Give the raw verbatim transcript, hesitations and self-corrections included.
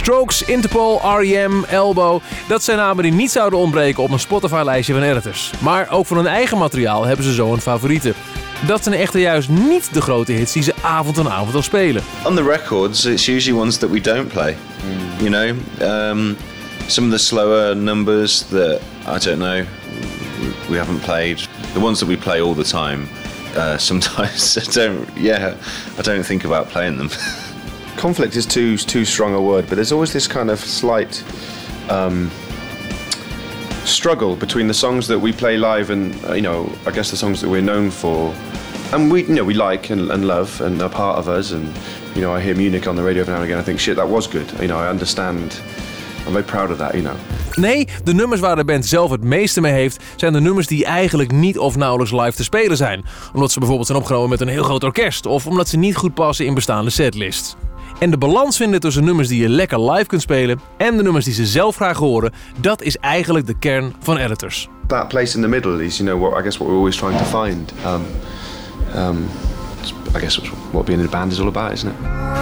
Strokes, Interpol, R E M, Elbow, dat zijn namen die niet zouden ontbreken op een Spotify-lijstje van editors. Maar ook voor hun eigen materiaal hebben ze zo een favorieten. Dat zijn echter juist niet de grote hits die ze avond aan avond al spelen. On the records, it's usually ones that we don't play. You know, um, some of the slower numbers that, I don't know, we haven't played. The ones that we play all the time, uh, sometimes I don't, yeah, I don't think about playing them. Conflict is too too strong a word, but there's always this kind of slight um, struggle between the songs that we play live and uh, you know, I guess the songs that we're known for, and we you know we like and, and love and are part of us. And you know, I hear Munich on the radio every now and again. I think shit, that was good. You know, I understand. I'm very proud of that. You know. Nee, de nummers waar de band zelf het meeste mee heeft, zijn de nummers die eigenlijk niet of nauwelijks live te spelen zijn. Omdat ze bijvoorbeeld zijn opgenomen met een heel groot orkest, of omdat ze niet goed passen in bestaande setlists. En de balans vinden tussen nummers die je lekker live kunt spelen en de nummers die ze zelf graag horen, dat is eigenlijk de kern van editors. That place in the middle is, you know, what I guess what we're always trying to find. Um, um, I guess what being in a band is all about, isn't it?